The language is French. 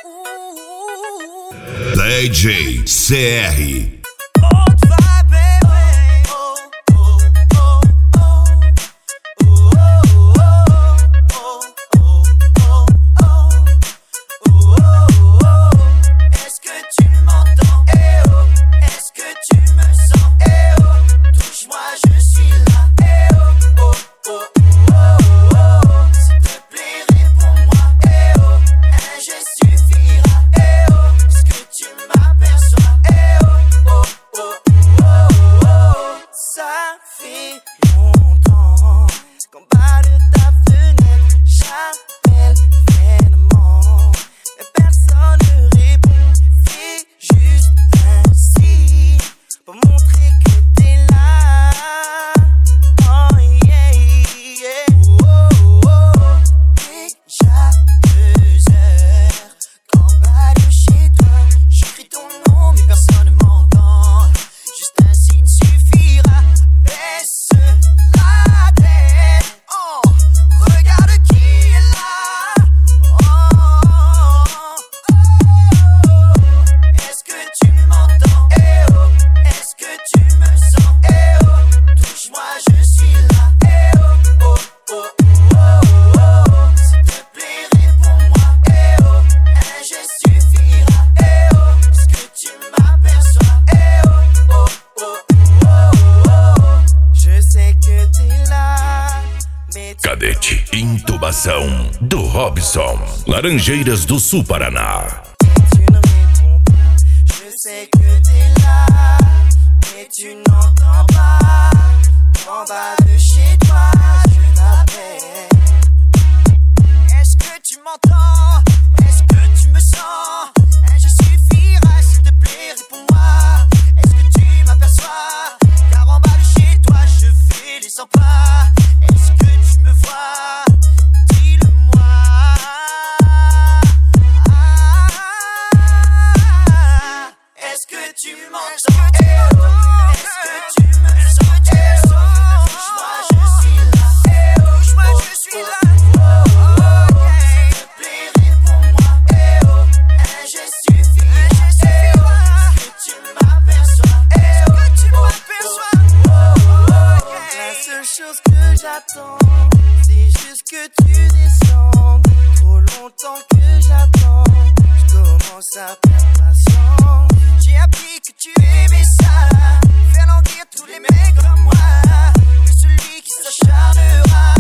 DJ CR. Cadete Intubação do Robson, Laranjeiras do Sul, Paraná. Je sais que t'es là, mais tu n'entends pas. En bas de chez toi, je t'appelle. Est-ce que tu m'entends? Est-ce que tu me sens? Je suffira, s'il te plaît, réponds-moi. Est-ce que tu m'aperçois? Car en bas de chez toi, je fais les 100 pas. Est-ce que tu me vois? Dis-le-moi. Est-ce que tu m'entends? Est-ce que tu me sens? Touche-moi, je suis là. Touche-moi, je suis là. S'il te plaît, réponds-moi. Je suffira. Est-ce que tu m'aperçois? Est-ce que tu m'aperçois? La seule chose que j'attends, c'est juste que tu descendes. Trop longtemps que j'attends, je commence à perdre patience. J'ai appris que tu aimais ça, faire languir tous les mecs comme moi, que celui qui s'acharnera